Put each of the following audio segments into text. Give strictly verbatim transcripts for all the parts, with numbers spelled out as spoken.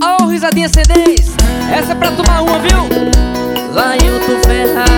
Ó, oh, risadinha C Ds. Essa é pra tomar uma, viu? Lailton Ferraz,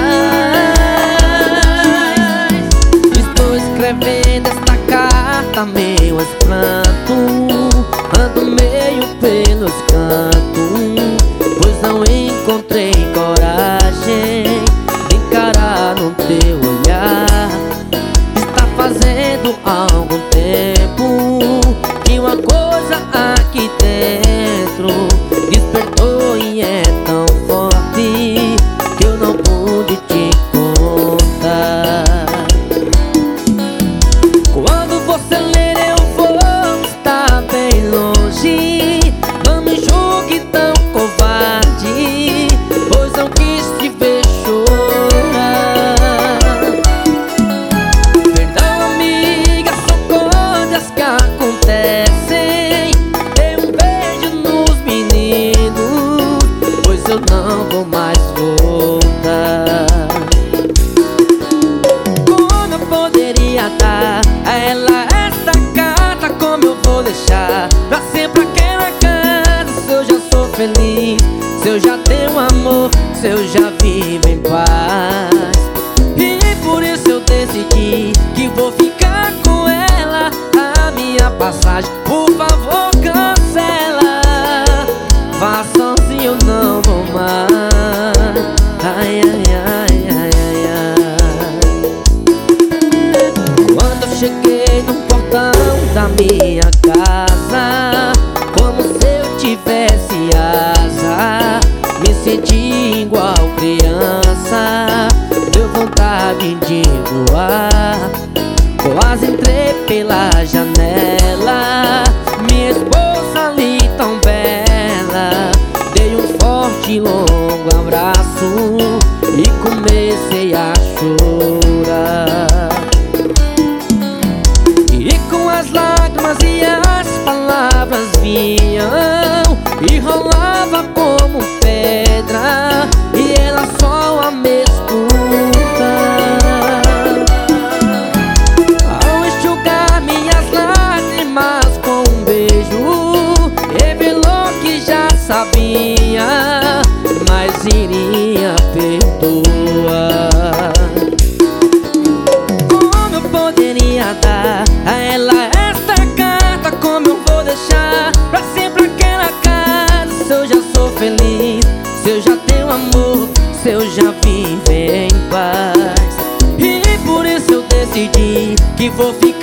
estou escrevendo esta carta meio aos prantos, ando meio pelos cantos, pois não encontrei coragem de encarar no teu olhar. Está fazendo algum tempo que uma coisa aqui dentro despertou e é tão forte que eu não pude te contar. Quando você ler eu vou estar bem longe. Não me julgue tão covarde, pois não quis te ver chorar. Perdão, amiga, são coisas que acontecem. Dei um beijo nos meninos, pois eu não vou mais voltar. Como eu poderia dar a ela esta carta? Como eu vou deixar pra sempre aquela casa? Se eu já sou feliz, se eu já tenho amor, se eu já vivo em paz. E por isso eu decidi que vou ficar com ela. A minha passagem, por favor, cancela. Vá sozinho, eu não vou mais. Ai, ai, ai, ai, ai, ai. Quando eu cheguei no portão da minha casa, como se eu tivesse asa, me senti igual criança, deu vontade de voar. Quase entrei pela janela, minha esposa ali tão bela. Dei um forte e longo abraço e comecei a chorar. E com as lágrimas e as palavras vinham e rolava como pedra, e ela só a me escuta. Ao enxugar minhas lágrimas com um beijo, revelou que já sabia, mas iria perdoar. Como eu poderia dar a ela esta carta? Como eu vou deixar pra sempre aquela casa? Se eu já sou feliz, se eu já tenho amor, se eu já vivo em paz. E por isso eu decidi que vou ficar